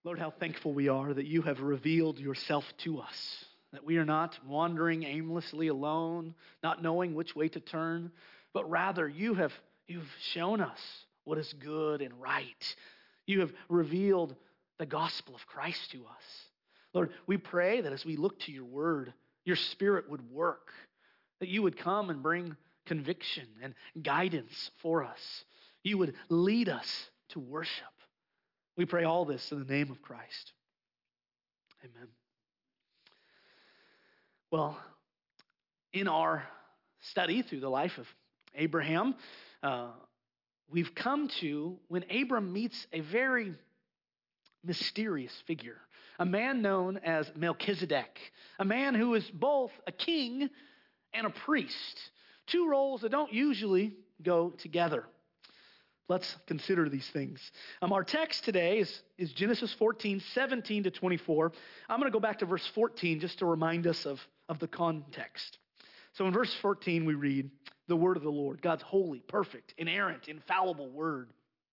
Lord, how thankful we are that you have revealed yourself to us, that we are not wandering aimlessly alone, not knowing which way to turn, but rather you've shown us what is good and right. You have revealed the gospel of Christ to us. Lord, we pray that as we look to your word, your Spirit would work, that you would come and bring conviction and guidance for us. You would lead us to worship. We pray all this in the name of Christ. Amen. Well, in our study through the life of Abraham, we've come to when Abram meets a very mysterious figure, a man known as Melchizedek, a man who is both a king and a priest, two roles that don't usually go together. Let's consider these things. Our text today is Genesis 14, 17 to 24. I'm going to go back to verse 14 just to remind us of the context. So in verse 14 we read the word of the Lord, God's holy, perfect, inerrant, infallible word.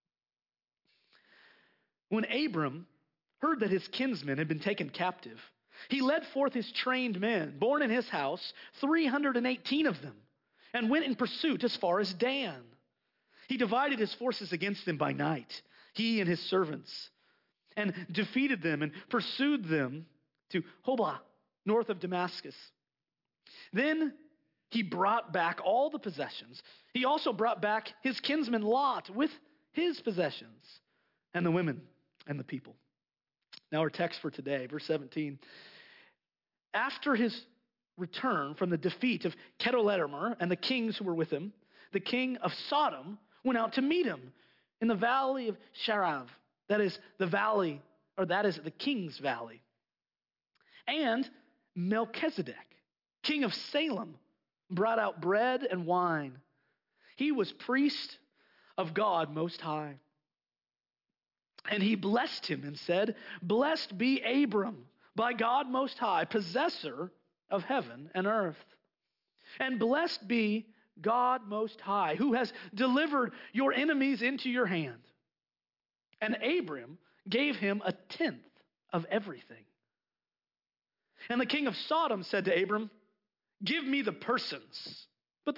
When Abram heard that his kinsmen had been taken captive, he led forth his trained men, born in his house, 318 of them, and went in pursuit as far as Dan. He divided his forces against them by night, he and his servants, and defeated them and pursued them to Hobah, north of Damascus. Then he brought back all the possessions. He also brought back his kinsman Lot with his possessions, and the women and the people. Now our text for today, verse 17. After his return from the defeat of Chedorlaomer and the kings who were with him, the king of Sodom went out to meet him in the valley of Sharav. That is the valley, or that is the king's valley. And Melchizedek, king of Salem, brought out bread and wine. He was priest of God Most High. And he blessed him and said, "Blessed be Abram by God Most High, possessor of heaven and earth. And blessed be God Most High, who has delivered your enemies into your hand." And Abram gave him a tenth of everything. And the king of Sodom said to Abram, "Give me the persons, but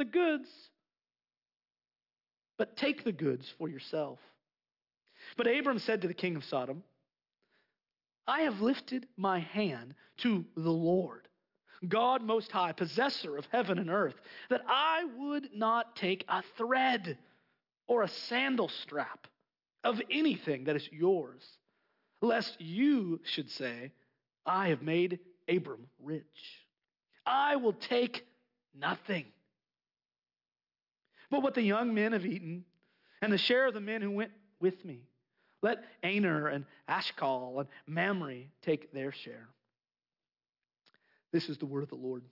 take the goods for yourself." But Abram said to the king of Sodom, "I have lifted my hand to the Lord, God Most High, possessor of heaven and earth, that I would not take a thread or a sandal strap of anything that is yours, lest you should say, 'I have made Abram rich.' I will take nothing but what the young men have eaten, and the share of the men who went with me. Let Aner and Ashkal and Mamre take their share." This is the word of the Lord.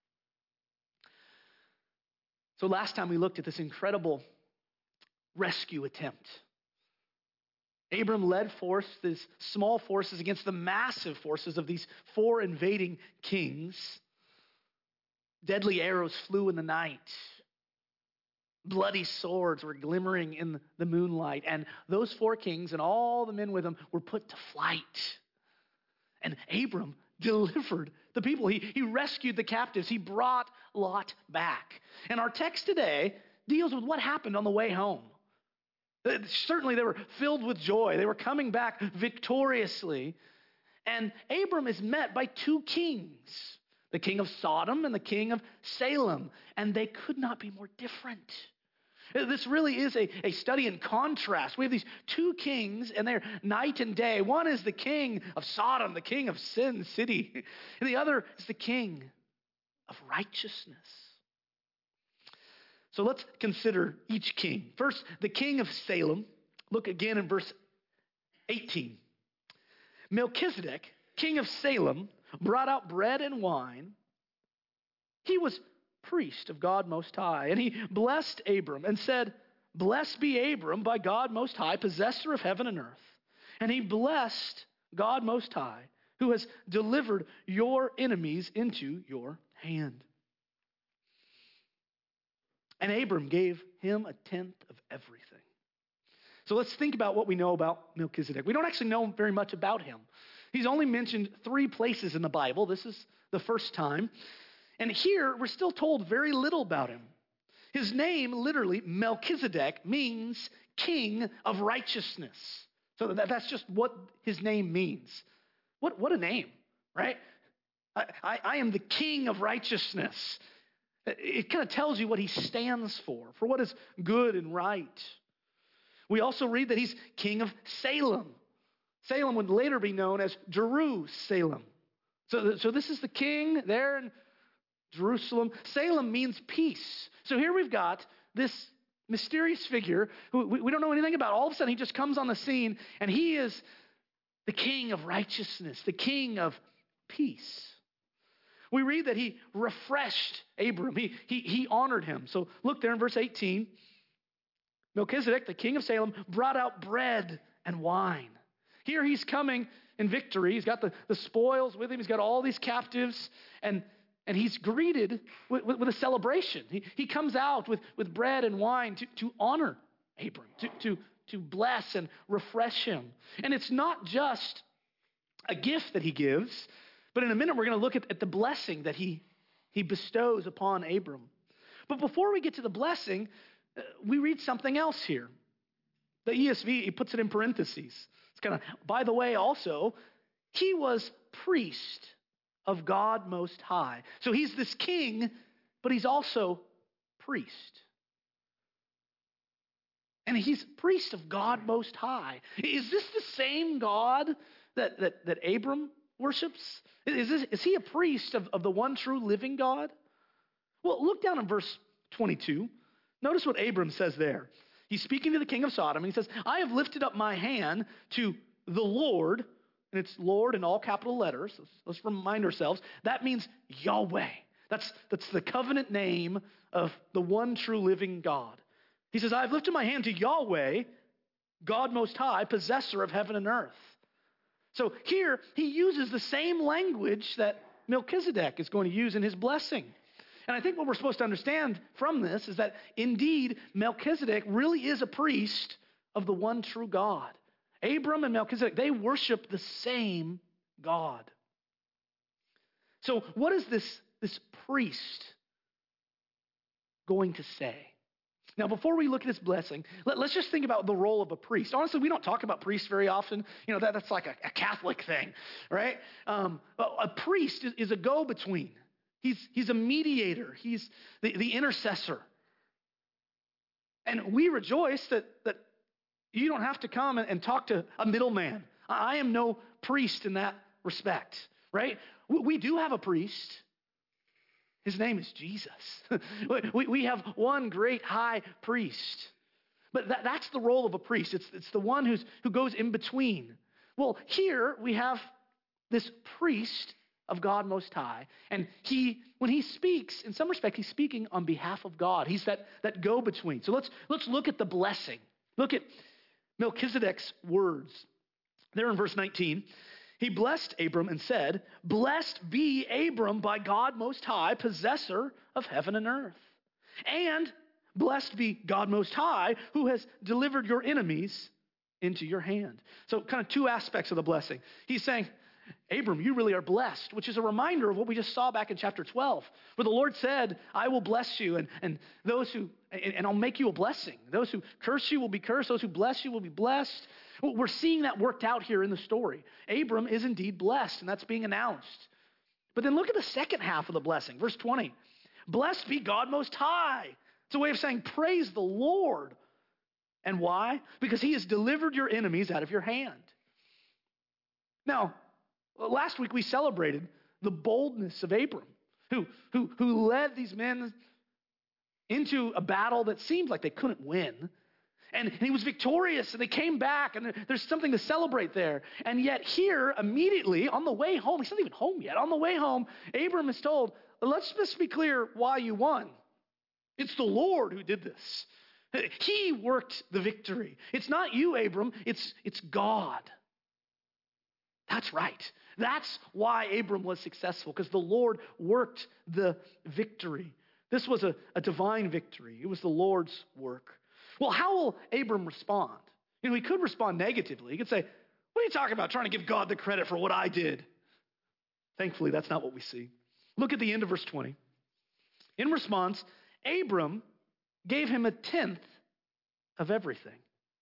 So last time we looked at this incredible rescue attempt. Abram led these small forces against the massive forces of these four invading kings. Deadly arrows flew in the night. Bloody swords were glimmering in the moonlight. And those four kings and all the men with them were put to flight. And Abram delivered the people. He rescued the captives. He brought Lot back. And our text today deals with what happened on the way home. Certainly they were filled with joy. They were coming back victoriously. And Abram is met by two kings, the king of Sodom and the king of Salem. And they could not be more different. This really is a study in contrast. We have these two kings, and they're night and day. One is the king of Sodom, the king of Sin City. And the other is the king of righteousness. So let's consider each king. First, the king of Salem. Look again in verse 18. Melchizedek, king of Salem, brought out bread and wine. He was priest of God Most High, and he blessed Abram and said, "Blessed be Abram by God Most High, possessor of heaven and earth." And he blessed God Most High, who has delivered your enemies into your hand. And Abram gave him a tenth of everything. So let's think about what we know about Melchizedek. We don't actually know very much about him. He's only mentioned 3 places in the Bible. This is the first time. And here, we're still told very little about him. His name, literally, Melchizedek, means king of righteousness. So that's just what his name means. What a name, right? I am the king of righteousness. It kind of tells you what he stands for what is good and right. We also read that he's king of Salem. Salem would later be known as Jerusalem. So this is the king there in Jerusalem. Salem means peace. So here we've got this mysterious figure who we don't know anything about. All of a sudden he just comes on the scene, and he is the king of righteousness, the king of peace. We read that he refreshed Abram. He honored him. So look there in verse 18. Melchizedek, the king of Salem, brought out bread and wine. Here he's coming in victory. He's got the spoils with him. He's got all these captives, and he's greeted with a celebration. He comes out with bread and wine to honor Abram, to bless and refresh him. And it's not just a gift that he gives, but in a minute we're going to look at the blessing that he bestows upon Abram. But before we get to the blessing, we read something else here. The ESV, he puts it in parentheses. It's kind of, by the way, also, he was priest of God Most High. So he's this king, but he's also priest. And he's priest of God Most High. Is this the same God that Abram worships? Is he a priest of the one true living God? Well, look down in verse 22. Notice what Abram says there. He's speaking to the king of Sodom, and he says, I have lifted up my hand to the Lord, and it's Lord in all capital letters. Let's remind ourselves. That means Yahweh. That's the covenant name of the one true living God. He says, I have lifted my hand to Yahweh, God Most High, possessor of heaven and earth. So here, he uses the same language that Melchizedek is going to use in his blessing. And I think what we're supposed to understand from this is that indeed Melchizedek really is a priest of the one true God. Abram and Melchizedek, they worship the same God. So what is this priest going to say? Now, before we look at this blessing, let's just think about the role of a priest. Honestly, we don't talk about priests very often. You know, that's like a Catholic thing, right? A priest is a go-between. He's a mediator. He's the intercessor. And we rejoice that you don't have to come and talk to a middleman. I am no priest in that respect, right? We do have a priest. His name is Jesus. We have one great high priest. But that's the role of a priest. It's the one who goes in between. Well, here we have this priest of God Most High. And when he speaks, in some respect, he's speaking on behalf of God. He's that go-between. So let's look at the blessing. Look at Melchizedek's words. There in verse 19, he blessed Abram and said, Blessed be Abram by God Most High, possessor of heaven and earth. And blessed be God Most High, who has delivered your enemies into your hand. So kind of 2 aspects of the blessing. He's saying, Abram, you really are blessed, which is a reminder of what we just saw back in chapter 12, where the Lord said, I will bless you, and I'll make you a blessing. Those who curse you will be cursed. Those who bless you will be blessed. Well, we're seeing that worked out here in the story. Abram is indeed blessed, and that's being announced. But then look at the second half of the blessing, verse 20. Blessed be God Most High. It's a way of saying, praise the Lord. And why? Because he has delivered your enemies out of your hand. Now, last week we celebrated the boldness of Abram, who led these men into a battle that seemed like they couldn't win. And he was victorious, and they came back, and there's something to celebrate there. And yet here, immediately, on the way home, he's not even home yet. On the way home, Abram is told, let's just be clear why you won. It's the Lord who did this. He worked the victory. It's not you, Abram. It's God. That's right. That's why Abram was successful, because the Lord worked the victory. This was a divine victory. It was the Lord's work. Well, how will Abram respond? He could respond negatively. He could say, what are you talking about, trying to give God the credit for what I did? Thankfully, that's not what we see. Look at the end of verse 20. In response, Abram gave him a tenth of everything.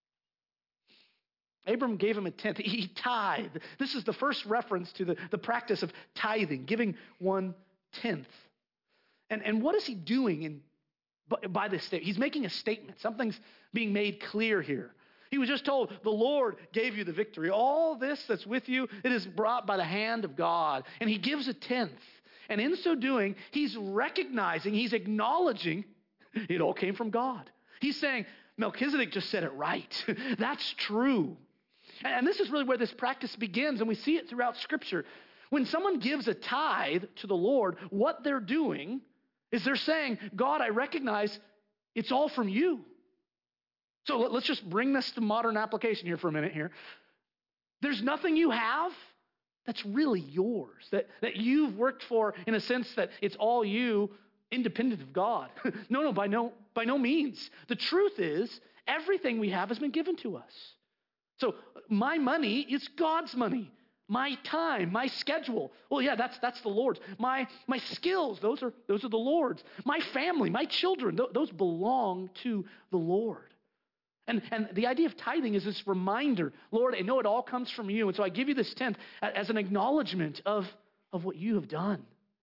Abram gave him a tenth. He tithed. This is the first reference to the practice of tithing, giving 1/10. And what is he doing by this statement? He's making a statement. Something's being made clear here. He was just told, the Lord gave you the victory. All this that's with you, it is brought by the hand of God. And he gives a tenth. And in so doing, he's recognizing, he's acknowledging it all came from God. He's saying, Melchizedek just said it right. That's true. And this is really where this practice begins, and we see it throughout Scripture. When someone gives a tithe to the Lord, what they're doing is they're saying, God, I recognize it's all from you. So let's just bring this to modern application here for a minute here. There's nothing you have that's really yours, that you've worked for in a sense that it's all you, independent of God. No, by no means. The truth is, everything we have has been given to us. So my money is God's money. My time, my schedule, well, yeah, that's the Lord's. My skills, those are the Lord's. My family, my children, those belong to the Lord. And the idea of tithing is this reminder, Lord, I know it all comes from you, and so I give you this tenth as an acknowledgement of what you have done.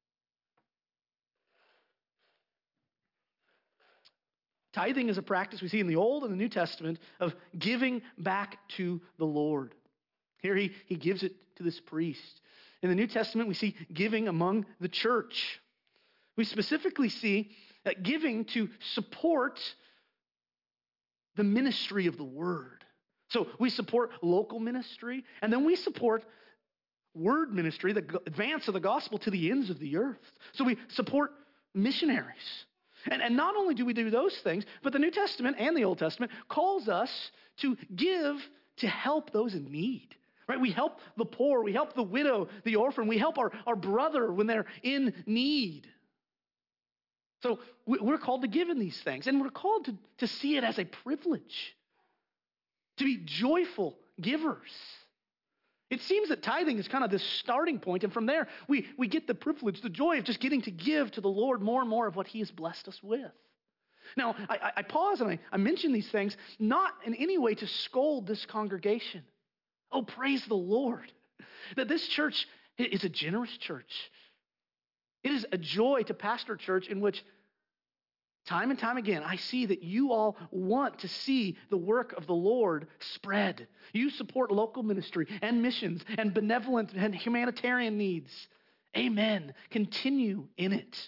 Tithing is a practice we see in the Old and the New Testament of giving back to the Lord. Here he gives it to this priest. In the New Testament, we see giving among the church. We specifically see that giving to support the ministry of the word. So we support local ministry, and then we support word ministry, the advance of the gospel to the ends of the earth. So we support missionaries. And not only do we do those things, but the New Testament and the Old Testament calls us to give to help those in need. Right? We help the poor, we help the widow, the orphan, we help our brother when they're in need. So we're called to give in these things, and we're called to see it as a privilege, to be joyful givers. It seems that tithing is kind of this starting point, and from there we get the privilege, the joy of just getting to give to the Lord more and more of what he has blessed us with. Now, I pause and I mention these things not in any way to scold this congregation. Oh, praise the Lord that this church is a generous church. It is a joy to pastor a church in which time and time again, I see that you all want to see the work of the Lord spread. You support local ministry and missions and benevolent and humanitarian needs. Amen. Continue in it.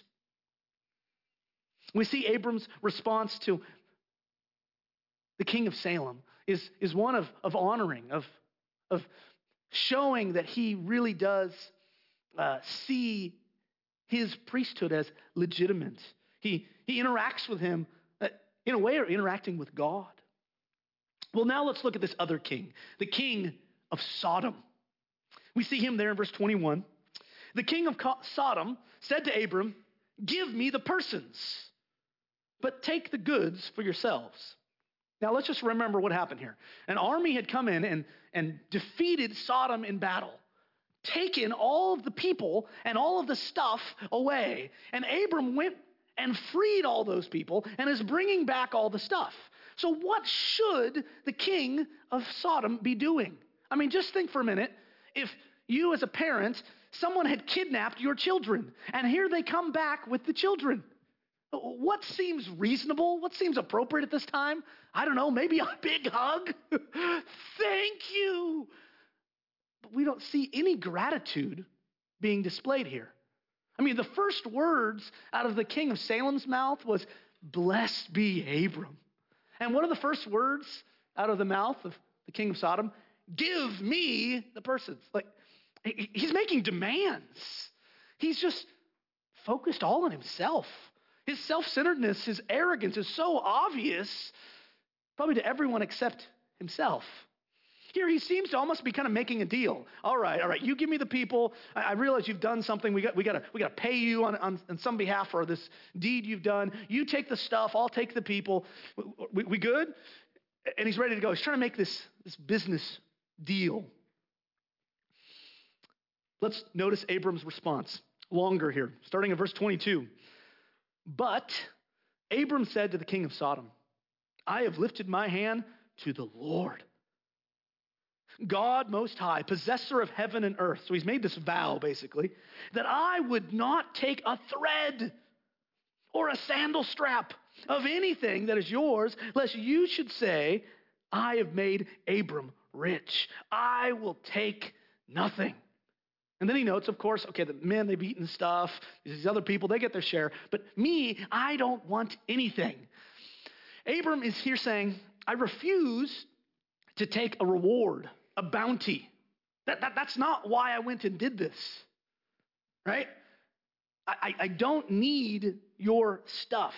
We see Abram's response to the king of Salem is one of honoring, of showing that he really does see his priesthood as legitimate. He interacts with him in a way of interacting with God. Well, now let's look at this other king, the king of Sodom. We see him there in verse 21. The king of Sodom said to Abram, give me the persons, but take the goods for yourselves. Now let's just remember what happened here. An army had come in and defeated Sodom in battle, taken all of the people and all of the stuff away. And Abram went and freed all those people and is bringing back all the stuff. So what should the king of Sodom be doing? I mean, just think for a minute. If you as a parent, someone had kidnapped your children, and here they come back with the children. What seems reasonable? What seems appropriate at this time? I don't know, maybe a big hug? Thank you. But we don't see any gratitude being displayed here. I mean, the first words out of the king of Salem's mouth was, blessed be Abram. And what are the first words out of the mouth of the king of Sodom? Give me the persons. Like, he's making demands. He's just focused all on himself. His self-centeredness, his arrogance is so obvious, probably to everyone except himself. Here he seems to almost be kind of making a deal. All right, you give me the people. I realize you've done something. We got to pay you on some behalf for this deed you've done. You take the stuff. I'll take the people. We good? And he's ready to go. He's trying to make this business deal. Let's notice Abram's response. Longer here, starting at verse 22. But Abram said to the king of Sodom, I have lifted my hand to the Lord, God Most High, possessor of heaven and earth. So he's made this vow, basically, that I would not take a thread or a sandal strap of anything that is yours, lest you should say, I have made Abram rich. I will take nothing. And then he notes, of course, okay, the men, they've eaten stuff. These other people, they get their share. But me, I don't want anything. Abram is here saying, I refuse to take a reward, a bounty. That's not why I went and did this, right? I don't need your stuff.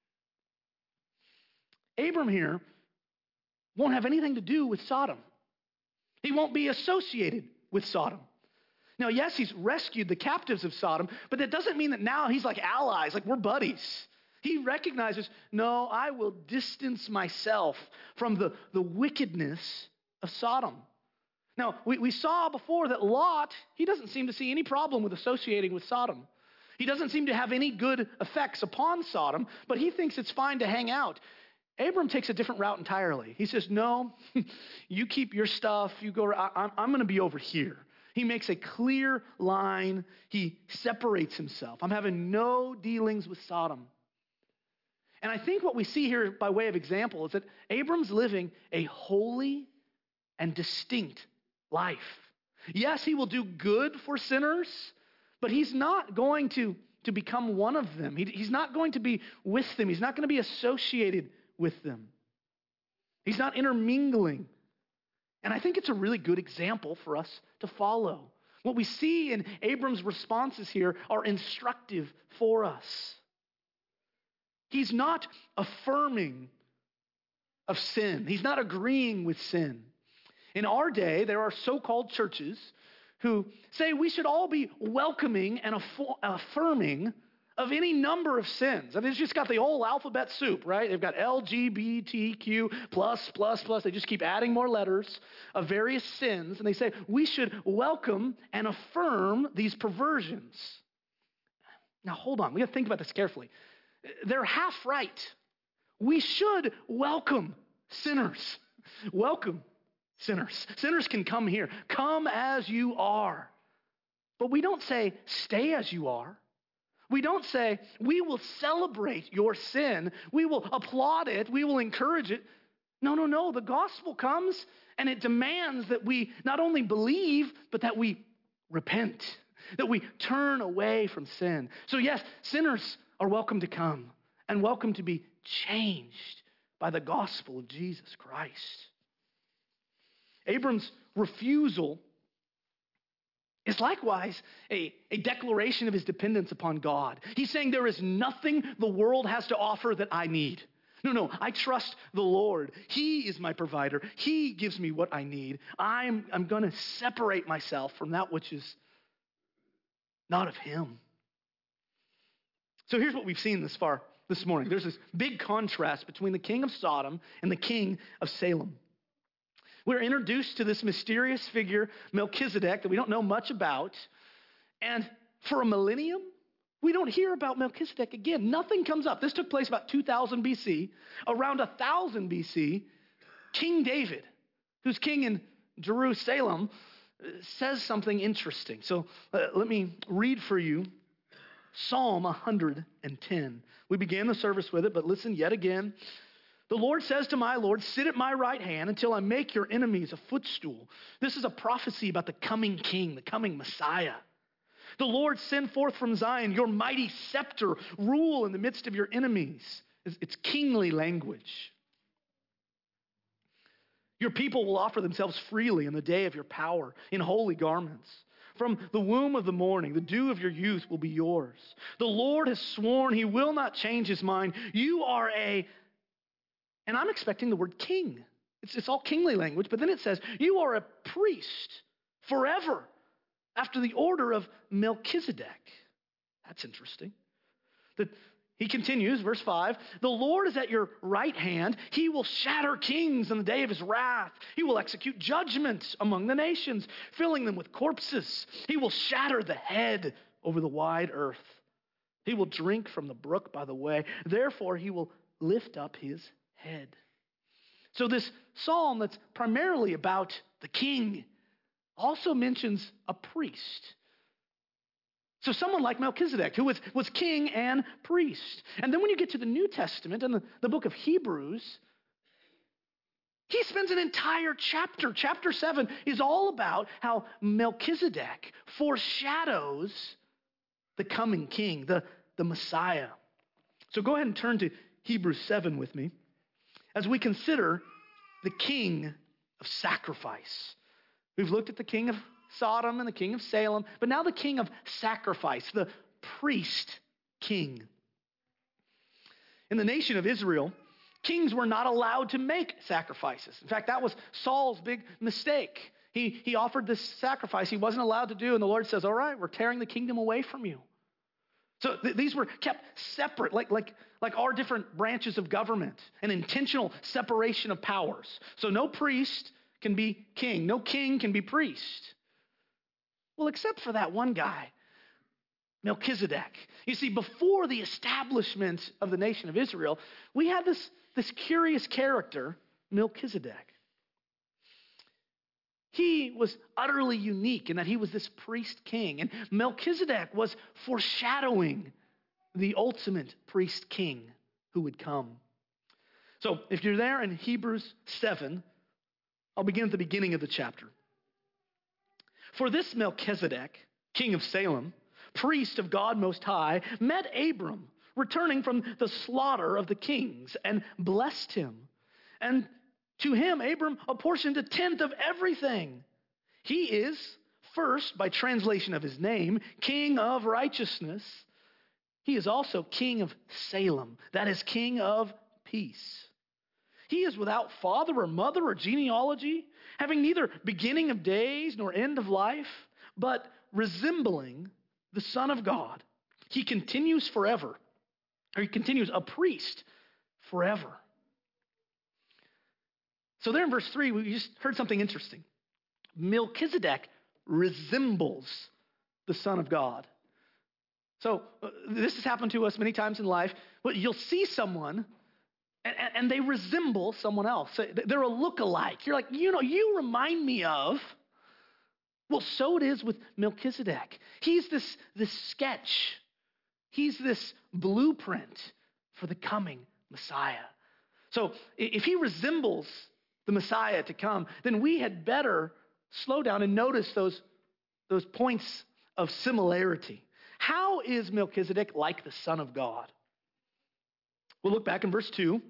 Abram here won't have anything to do with Sodom. He won't be associated with Sodom. Now, yes, he's rescued the captives of Sodom, but that doesn't mean that now he's like allies, like we're buddies. He recognizes, no, I will distance myself from the wickedness of Sodom. Now, we saw before that Lot, he doesn't seem to see any problem with associating with Sodom. He doesn't seem to have any good effects upon Sodom, but he thinks it's fine to hang out. Abram takes a different route entirely. He says, no, you keep your stuff. You go. I'm going to be over here. He makes a clear line. He separates himself. I'm having no dealings with Sodom. And I think what we see here by way of example is that Abram's living a holy and distinct life. Yes, he will do good for sinners, but he's not going to become one of them. He's not going to be with them. He's not going to be associated with them. He's not intermingling. And I think it's a really good example for us to follow. What we see in Abram's responses here are instructive for us. He's not affirming of sin. He's not agreeing with sin. In our day, there are so-called churches who say we should all be welcoming and affirming of any number of sins. I mean, it's just got the whole alphabet soup, right? They've got LGBTQ plus. They just keep adding more letters of various sins. And they say we should welcome and affirm these perversions. Now, hold on. We got to think about this carefully. They're half right. We should welcome sinners. Welcome sinners. Sinners can come here. Come as you are. But we don't say stay as you are. We don't say, we will celebrate your sin. We will applaud it. We will encourage it. No. The gospel comes and it demands that we not only believe, but that we repent, that we turn away from sin. So yes, sinners are welcome to come and welcome to be changed by the gospel of Jesus Christ. Abram's refusal is likewise a declaration of his dependence upon God. He's saying there is nothing the world has to offer that I need. No, I trust the Lord. He is my provider. He gives me what I need. I'm going to separate myself from that which is not of him. So here's what we've seen this morning. There's this big contrast between the king of Sodom and the king of Salem. We're introduced to this mysterious figure, Melchizedek, that we don't know much about. And for a millennium, we don't hear about Melchizedek again. Nothing comes up. This took place about 2000 BC. Around 1000 BC, King David, who's king in Jerusalem, says something interesting. So let me read for you Psalm 110. We began the service with it, but listen yet again. The Lord says to my Lord, sit at my right hand until I make your enemies a footstool. This is a prophecy about the coming king, the coming Messiah. The Lord send forth from Zion your mighty scepter, rule in the midst of your enemies. It's kingly language. Your people will offer themselves freely in the day of your power, in holy garments. From the womb of the morning, the dew of your youth will be yours. The Lord has sworn he will not change his mind. You are and I'm expecting the word king. It's all kingly language, but then it says, you are a priest forever after the order of Melchizedek. That's interesting. That He continues, verse 5, the Lord is at your right hand. He will shatter kings in the day of his wrath. He will execute judgment among the nations, filling them with corpses. He will shatter the head over the wide earth. He will drink from the brook by the way. Therefore, he will lift up his head. So this psalm that's primarily about the king also mentions a priest. So someone like Melchizedek, who was king and priest. And then when you get to the New Testament and the book of Hebrews, he spends an entire chapter. Chapter 7 is all about how Melchizedek foreshadows the coming king, the Messiah. So go ahead and turn to Hebrews 7 with me as we consider the king of sacrifice. We've looked at the king of Sodom and the king of Salem, but now the king of sacrifice, the priest king. In the nation of Israel, kings were not allowed to make sacrifices. In fact, that was Saul's big mistake. He offered this sacrifice he wasn't allowed to do, and the Lord says, all right, we're tearing the kingdom away from you. So these were kept separate, like our different branches of government, an intentional separation of powers. So no priest can be king, no king can be priest. Well, except for that one guy, Melchizedek. You see, before the establishment of the nation of Israel, we had this curious character, Melchizedek. He was utterly unique in that he was this priest king. And Melchizedek was foreshadowing the ultimate priest king who would come. So if you're there in Hebrews 7, I'll begin at the beginning of the chapter. For this Melchizedek, king of Salem, priest of God Most High, met Abram, returning from the slaughter of the kings, and blessed him. And to him, Abram apportioned a tenth of everything. He is, first, by translation of his name, king of righteousness. He is also king of Salem, that is, king of peace. He is without father or mother or genealogy, having neither beginning of days nor end of life, but resembling the Son of God. He continues forever, or he continues a priest forever. So there in verse 3, we just heard something interesting. Melchizedek resembles the Son of God. So this has happened to us many times in life, but you'll see someone and they resemble someone else. They're a look-alike. You're like, you remind me of. Well, so it is with Melchizedek. He's this sketch. He's this blueprint for the coming Messiah. So if he resembles the Messiah to come, then we had better slow down and notice those points of similarity. How is Melchizedek like the Son of God? We'll look back in verse 2.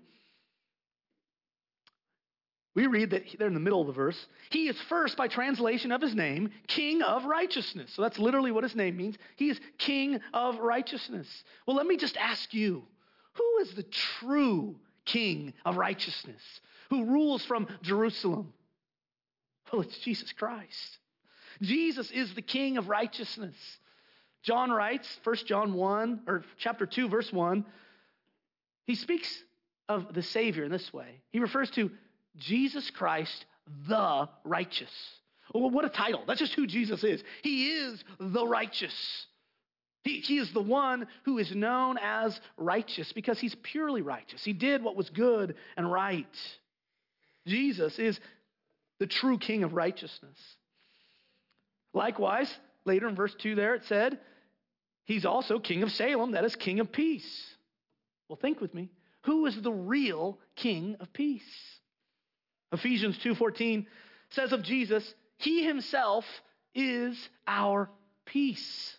We read that there in the middle of the verse, he is first, by translation of his name, king of righteousness. So that's literally what his name means. He is king of righteousness. Well, let me just ask you, who is the true king of righteousness who rules from Jerusalem? Well, it's Jesus Christ. Jesus is the king of righteousness. John writes, 1 John 1, or chapter 2, verse 1, he speaks of the Savior in this way. He refers to Jesus Christ, the righteous. Well, what a title. That's just who Jesus is. He is the righteous. He is the one who is known as righteous because he's purely righteous. He did what was good and right. Jesus is the true king of righteousness. Likewise, later in verse 2 there it said, he's also king of Salem, that is king of peace. Well, think with me. Who is the real king of peace? Ephesians 2:14 says of Jesus, he himself is our peace.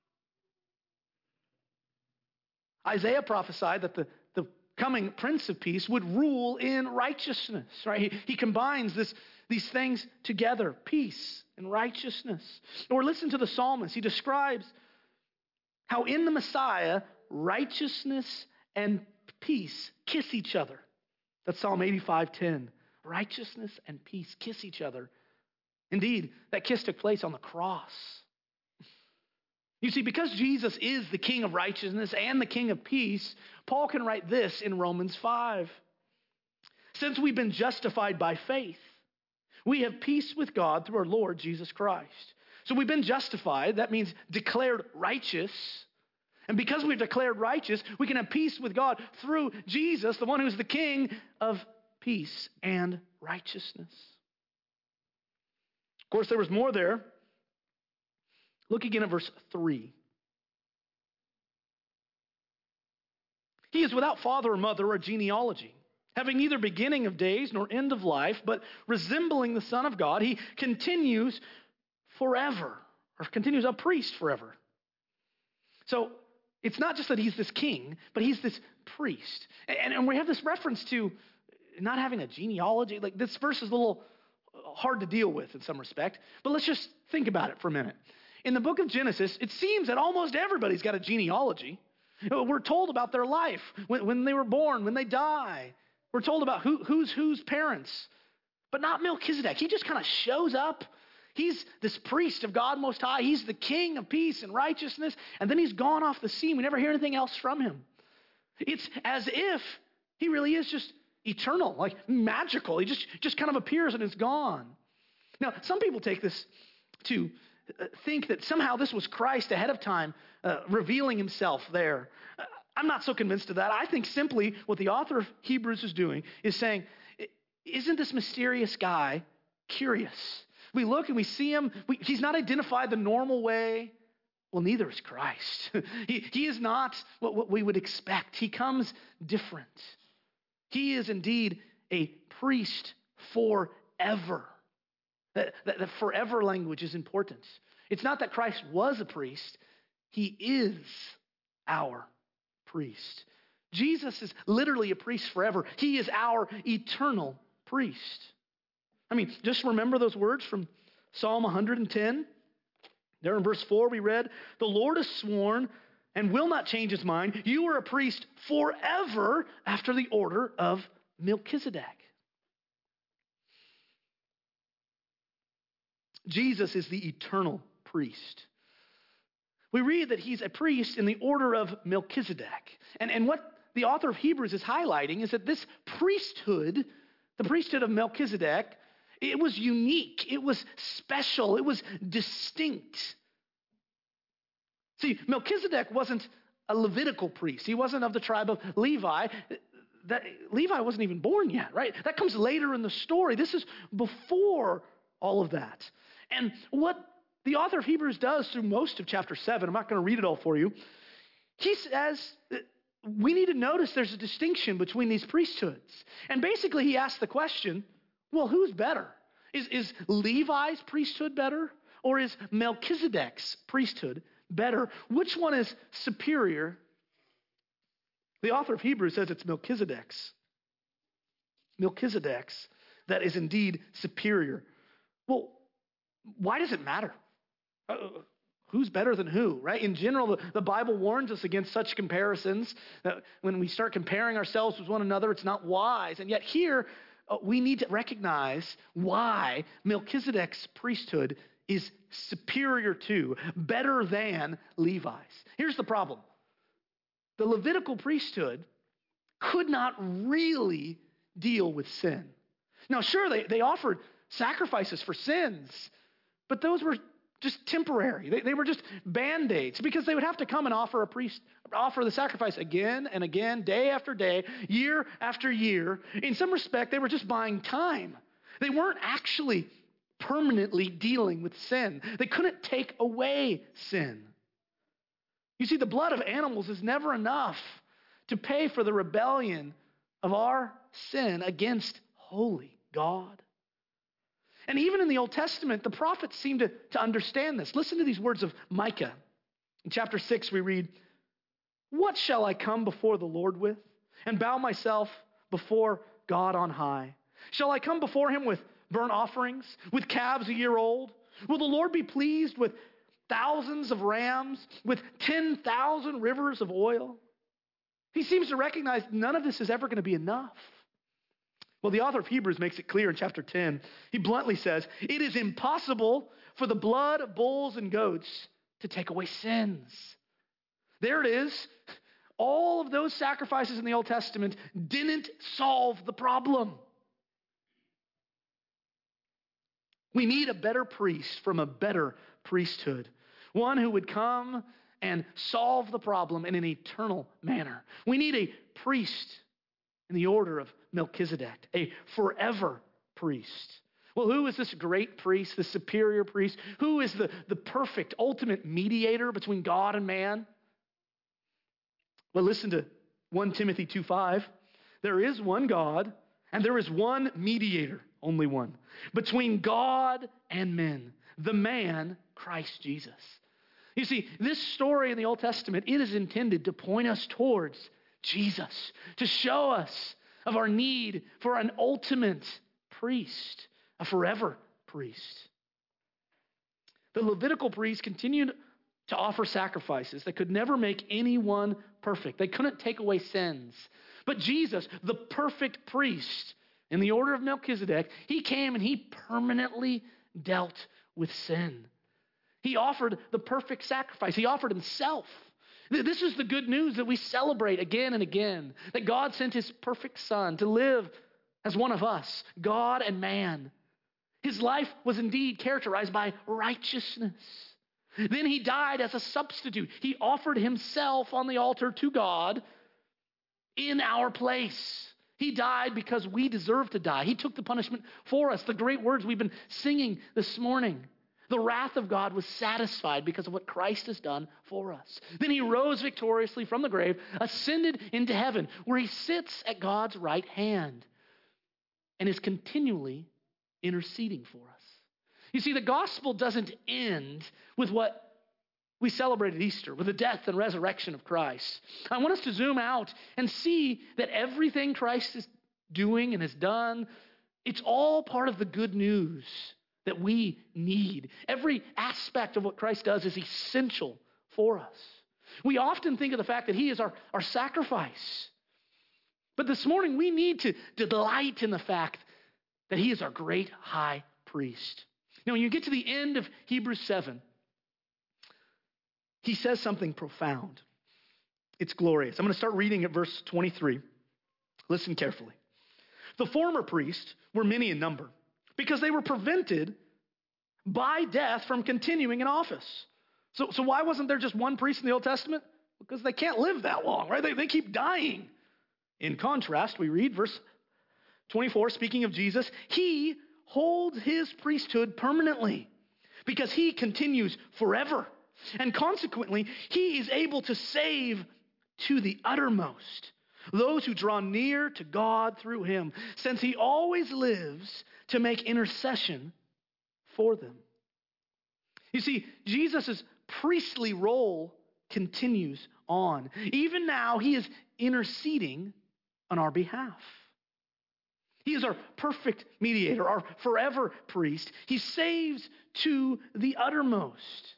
Isaiah prophesied that the coming Prince of Peace would rule in righteousness, right? He combines these things together, peace and righteousness. Or listen to the psalmist. He describes how in the Messiah, righteousness and peace kiss each other. That's Psalm 85:10. Righteousness and peace kiss each other. Indeed, that kiss took place on the cross. You see, because Jesus is the King of righteousness and the King of peace, Paul can write this in Romans 5. Since we've been justified by faith, we have peace with God through our Lord Jesus Christ. So we've been justified. That means declared righteous. And because we're declared righteous, we can have peace with God through Jesus, the one who's the King of peace and righteousness. Of course, there was more there. Look again at verse 3. He is without father or mother or genealogy, having neither beginning of days nor end of life, but resembling the Son of God. He continues forever, or continues a priest forever. So it's not just that he's this king, but he's this priest. And we have this reference to not having a genealogy. Like, this verse is a little hard to deal with in some respect, but let's just think about it for a minute. In the book of Genesis, it seems that almost everybody's got a genealogy. We're told about their life, when they were born, when they die. We're told about whose parents, but not Melchizedek. He just kind of shows up. He's this priest of God Most High. He's the King of peace and righteousness, and then he's gone off the scene. We never hear anything else from him. It's as if he really is just eternal, like magical. He just kind of appears and is gone. Now, some people take this to think that somehow this was Christ ahead of time revealing himself there. I'm not so convinced of that. I think simply what the author of Hebrews is doing is saying, isn't this mysterious guy curious? We look and we see him. He's not identified the normal way. Well, neither is Christ. He is not what we would expect. He comes different. He is indeed a priest forever. The forever language is important. It's not that Christ was a priest. He is our priest. Jesus is literally a priest forever. He is our eternal priest. I mean, just remember those words from Psalm 110. There in verse 4 we read, "The Lord has sworn and will not change his mind. You are a priest forever after the order of Melchizedek." Jesus is the eternal priest. We read that he's a priest in the order of Melchizedek. And what the author of Hebrews is highlighting is that this priesthood, the priesthood of Melchizedek, it was unique, it was special, it was distinct. See, Melchizedek wasn't a Levitical priest. He wasn't of the tribe of Levi. Levi wasn't even born yet, right? That comes later in the story. This is before all of that. And what the author of Hebrews does through most of chapter 7, I'm not going to read it all for you, he says we need to notice there's a distinction between these priesthoods. And basically he asks the question, well, who's better? Is Levi's priesthood better? Or is Melchizedek's priesthood better? Which one is superior? The author of Hebrews says it's Melchizedek's. Melchizedek's that is indeed superior. Well, why does it matter? Who's better than who, right? In general, the Bible warns us against such comparisons. That when we start comparing ourselves with one another, it's not wise. And yet here, we need to recognize why Melchizedek's priesthood is superior to, better than Levi's. Here's the problem. The Levitical priesthood could not really deal with sin. Now, sure, they offered sacrifices for sins, but those were just temporary. They were just Band-Aids because they would have to come and offer the sacrifice again and again, day after day, year after year. In some respect, they were just buying time. They weren't actually permanently dealing with sin. They couldn't take away sin. You see, the blood of animals is never enough to pay for the rebellion of our sin against holy God. And even in the Old Testament, the prophets seem to understand this. Listen to these words of Micah. In chapter 6, we read, "What shall I come before the Lord with and bow myself before God on high? Shall I come before him with burnt offerings, with calves a year old? Will the Lord be pleased with thousands of rams, with 10,000 rivers of oil?" He seems to recognize none of this is ever going to be enough. Well, the author of Hebrews makes it clear in chapter 10. He bluntly says, it is impossible for the blood of bulls and goats to take away sins. There it is. All of those sacrifices in the Old Testament didn't solve the problem. We need a better priest from a better priesthood. One who would come and solve the problem in an eternal manner. We need a priest in the order of Melchizedek, a forever priest. Well, who is this great priest, the superior priest? Who is the perfect, ultimate mediator between God and man? Well, listen to 1 Timothy 2:5. There is one God, and there is one mediator, only one, between God and men, the man, Christ Jesus. You see, this story in the Old Testament, it is intended to point us towards Jesus, to show us of our need for an ultimate priest, a forever priest. The Levitical priests continued to offer sacrifices that could never make anyone perfect. They couldn't take away sins. But Jesus, the perfect priest in the order of Melchizedek, he came and he permanently dealt with sin. He offered the perfect sacrifice. He offered himself. This is the good news that we celebrate again and again, that God sent his perfect son to live as one of us, God and man. His life was indeed characterized by righteousness. Then he died as a substitute. He offered himself on the altar to God in our place. He died because we deserve to die. He took the punishment for us. The great words we've been singing this morning. The wrath of God was satisfied because of what Christ has done for us. Then he rose victoriously from the grave, ascended into heaven, where he sits at God's right hand and is continually interceding for us. You see, the gospel doesn't end with what we celebrate at Easter, with the death and resurrection of Christ. I want us to zoom out and see that everything Christ is doing and has done, it's all part of the good news that we need. Every aspect of what Christ does is essential for us. We often think of the fact that he is our sacrifice. But this morning we need to delight in the fact that he is our great high priest. Now, when you get to the end of Hebrews 7, he says something profound. It's glorious. I'm going to start reading at verse 23. Listen carefully. The former priests were many in number because they were prevented by death from continuing in office. So why wasn't there just one priest in the Old Testament? Because they can't live that long, right? They keep dying. In contrast, we read verse 24, speaking of Jesus, he holds his priesthood permanently because he continues forever. And consequently, he is able to save to the uttermost those who draw near to God through him, since he always lives to make intercession for them. You see, Jesus' priestly role continues on. Even now, he is interceding on our behalf. He is our perfect mediator, our forever priest. He saves to the uttermost.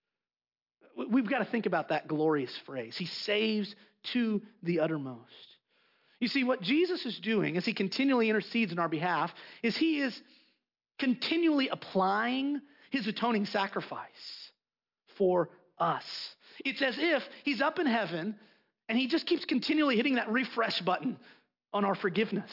We've got to think about that glorious phrase. He saves to the uttermost. You see, what Jesus is doing as he continually intercedes on our behalf is he is continually applying his atoning sacrifice for us. It's as if he's up in heaven and he just keeps continually hitting that refresh button on our forgiveness.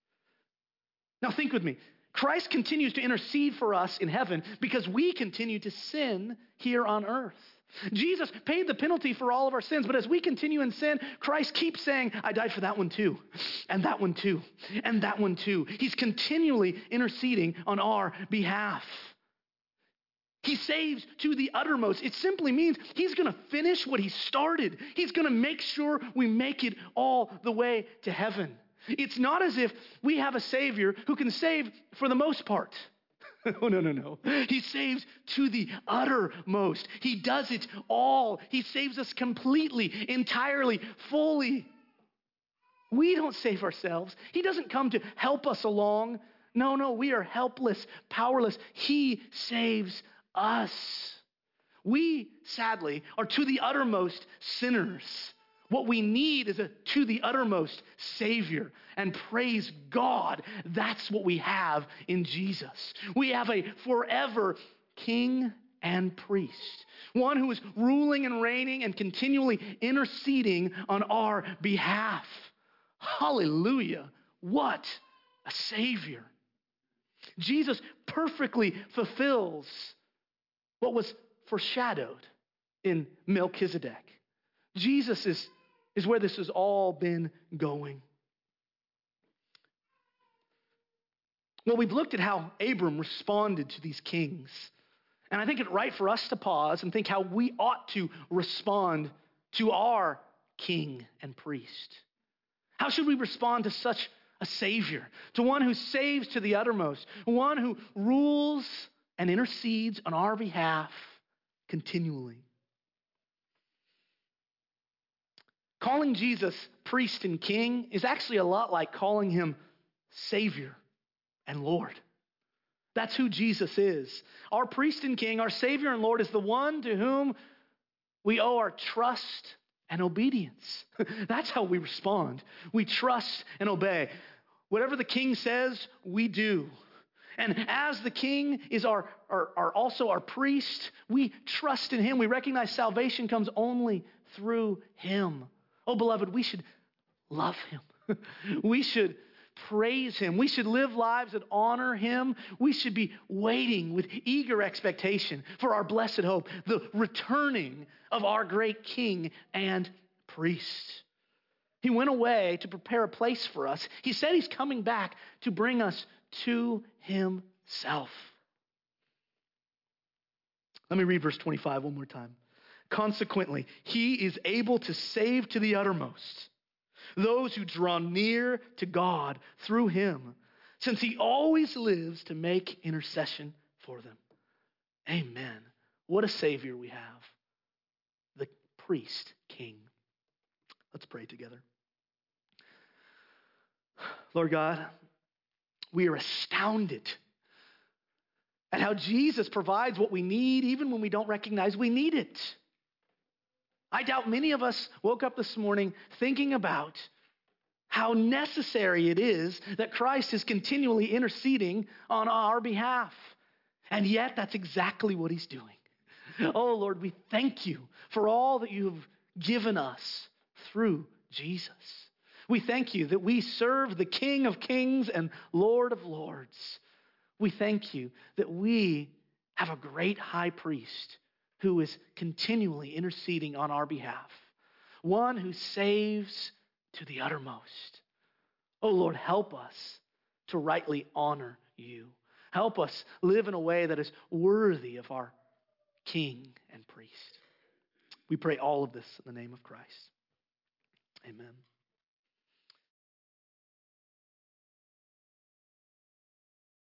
Now think with me. Christ continues to intercede for us in heaven because we continue to sin here on earth. Jesus paid the penalty for all of our sins, but as we continue in sin, Christ keeps saying, I died for that one too, and that one too, and that one too. He's continually interceding on our behalf. He saves to the uttermost. It simply means he's going to finish what he started. He's going to make sure we make it all the way to heaven. It's not as if we have a Savior who can save for the most part. Oh, no. He saves to the uttermost. He does it all. He saves us completely, entirely, fully. We don't save ourselves. He doesn't come to help us along. No, we are helpless, powerless. He saves us. We, sadly, are to the uttermost sinners. What we need is a to the uttermost Savior. And praise God, that's what we have in Jesus. We have a forever King and priest. One who is ruling and reigning and continually interceding on our behalf. Hallelujah. What a Savior. Jesus perfectly fulfills what was foreshadowed in Melchizedek. Jesus is where this has all been going. Well, we've looked at how Abram responded to these kings. And I think it's right for us to pause and think how we ought to respond to our king and priest. How should we respond to such a Savior, to one who saves to the uttermost, one who rules and intercedes on our behalf continually? Calling Jesus priest and king is actually a lot like calling him Savior and Lord. That's who Jesus is. Our priest and king, our Savior and Lord, is the one to whom we owe our trust and obedience. That's how we respond. We trust and obey. Whatever the king says, we do. And as the king is also our priest, we trust in him. We recognize salvation comes only through him. Oh, beloved, we should love him. We should praise him. We should live lives that honor him. We should be waiting with eager expectation for our blessed hope, the returning of our great king and priest. He went away to prepare a place for us. He said he's coming back to bring us to himself. Let me read verse 25 one more time. Consequently, he is able to save to the uttermost those who draw near to God through him, since he always lives to make intercession for them. Amen. What a Savior we have. The priest king. Let's pray together. Lord God, we are astounded at how Jesus provides what we need even when we don't recognize we need it. I doubt many of us woke up this morning thinking about how necessary it is that Christ is continually interceding on our behalf. And yet, that's exactly what he's doing. Oh, Lord, we thank you for all that you have given us through Jesus. We thank you that we serve the King of Kings and Lord of Lords. We thank you that we have a great high priest who is continually interceding on our behalf, one who saves to the uttermost. Oh Lord, help us to rightly honor you. Help us live in a way that is worthy of our King and priest. We pray all of this in the name of Christ. Amen.